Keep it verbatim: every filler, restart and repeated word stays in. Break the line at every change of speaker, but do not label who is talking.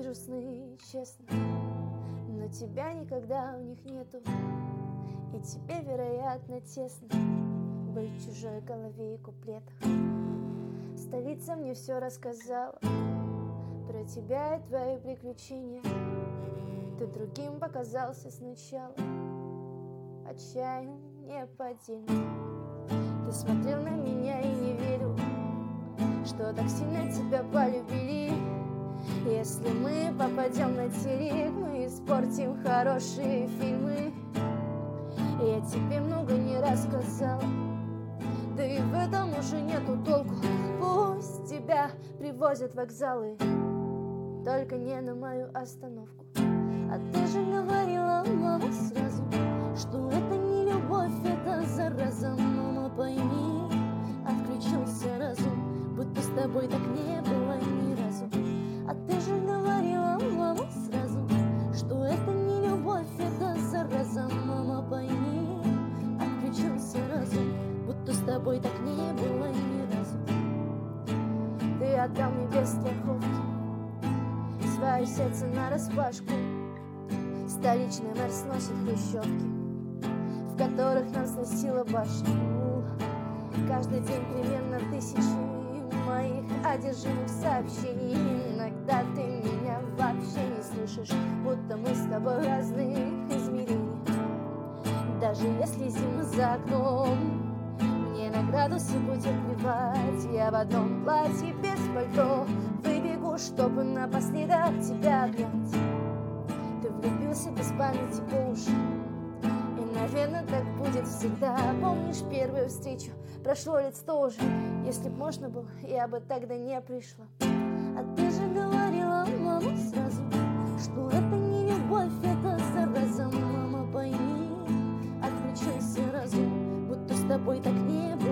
вижу сны, честно, но тебя никогда у них нету. И тебе, вероятно, тесно быть в чужой голове и куплетах. Столица мне все рассказала про тебя и твои приключения. Ты другим показался сначала, отчаянным, неподдельным. Ты смотрел на меня и не верил, что так сильно тебя полюбили. Если мы попадем на телек, мы испортим хорошие фильмы. Я тебе много не рассказала, да и в этом уже нету толку. Пусть тебя привозят в вокзалы, только не на мою остановку. А ты же говорила, мама, сразу, что это не любовь, это зараза. Мама, пойми, отключился разум, будто с тобой так не было ни разу. А ты же говорила, мама, сразу, что это не любовь, это зараза. Мама, пойми, отключился разум, будто с тобой так не было ни разу. Ты отдал мне без страховки свое сердце нараспашку. Столичный мэр сносит хрущевки, в которых нас сносила башню. Каждый день примерно тысячи моих одержимых сообщений. Иногда ты меня вообще не слышишь, будто мы с тобой в разных измерениях. Даже если зима за окном, мне на градусы будет плевать. Я в одном платье без пальто выбегу, чтобы напоследок тебя обнять. Ты влюбился без памяти по уши, и, наверное, так будет всегда. Помнишь первую встречу? Прошло лет сто уже. Если б можно было, я бы тогда не пришла. А ты же говорила, мама, сразу, что это не любовь, это зараза. Мама, пойми, отключился разум, будто с тобой так не было.